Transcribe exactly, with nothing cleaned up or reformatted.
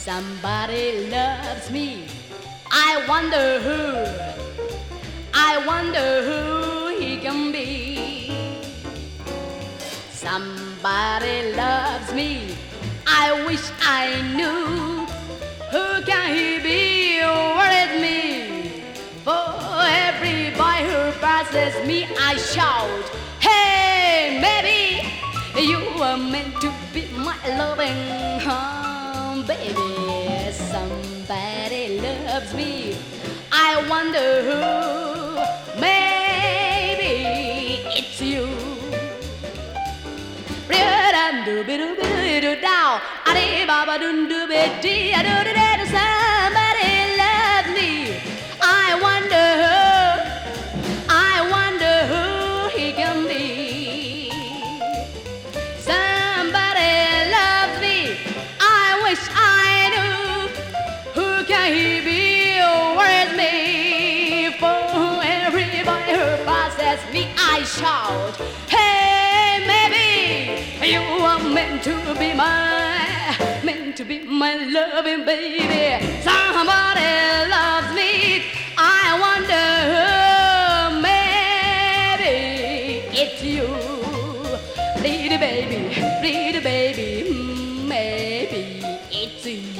Somebody loves me. I wonder who, I wonder who he can be. Somebody loves me. I wish I knew who can he be. Where is me? For every boy who passes me, I shout, hey, maybe you were meant to be my loving home, baby. Somebody loves me. I wonder who. Maybe it's you. Somebody loves me. I wonder who. I wonder who he can be. Somebody loves me. I wish I knew who can he be. Where is me? For everybody who passes me, I shout, hey, maybe you are meant to be my, meant to be my loving baby. Somebody loves me. I wonder who. Maybe it's you, pretty baby, pretty baby. Maybe it's you.